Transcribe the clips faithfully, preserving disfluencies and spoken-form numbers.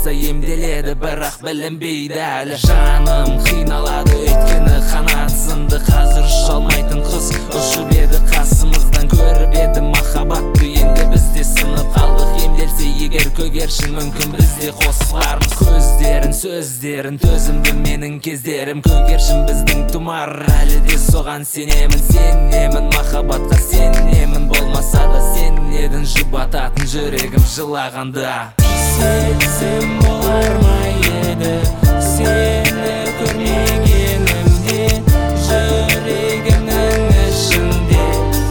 алса емделеді, бірақ білінбейді әлі. Жаным қиналады өйткені қанат сынды, қазір ұша алмайтын қыз ұшып еді қасымыздан, көріп еді махаббатты, енді бізде сынып қалдық. Емделсе егер көгершін, мүмкін бізде қосылармыз. Көздерін, сөздерін төзімді менің кездерім, көгершін біздің тұмар, әлі де соған сенемін. Сенемін махаббатқа, сенемін, болмаса да сен едің жұбататын жүрегім жылағанда. Сезім болар ма еді сені көрмегенімде, жүрегімнің ішінде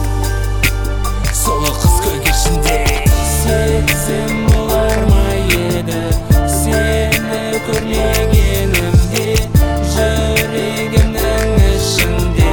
сұлу қыз көгершінде. Сезім болар ма еді сені көрмегенімде, жүрегімнің ішінде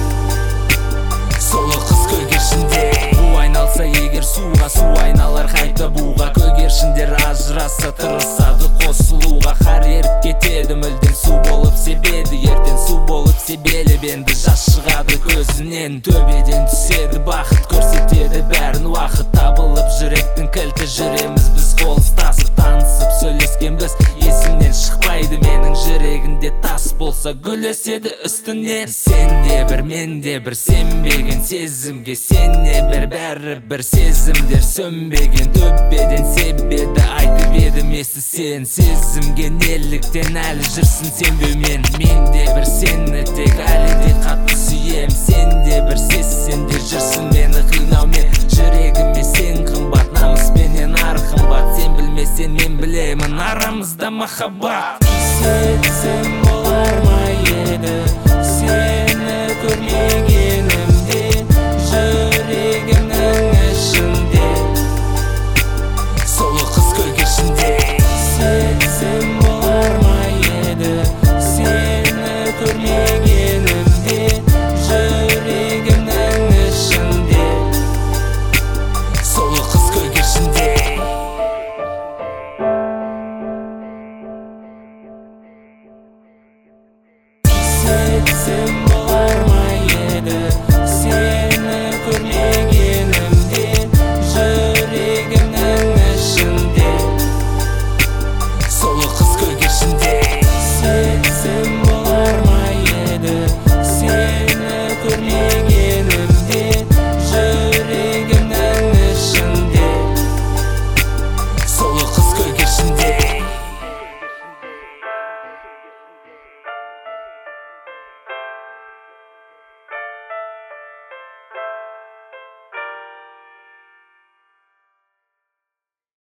сұлу қыз көгершінде. Бу айналса егер суға, су айналар қайта буға, көгершіндер ажыраса тырысады қосылуға. Қар еріп кетеді мүлдем, су болып себеді ертең, су болып себеліп енді жас шығады көзінен. Төбеден түседі бақыт, көрсетеді бәрін уақыт, табылып жүректің кілті, жүреміз біз қол ұстасып. Танысып сөйлескен біз, есімнен шықпайды менің, жүрегінде тас болса гүл өседі үстінен. Сен де бір, мен де бір, сенбеген сезімге, сене бір, бәрі бір, сезімдер сөнбеген. Төбеден себеді айтып едім есі сен, сезімге неліктен әлі жүрсің сенбеумен. Мен де бір, сені тек әлі де қатты сүйем, сен де бір, сезсен де жүрсің мені қинаумен. Жүрегіме сен қымбат, намыспенен ар қымбат, сен білмесен мен білемін, арамызда махаббат. Сезім болар ма еді сені көрмеген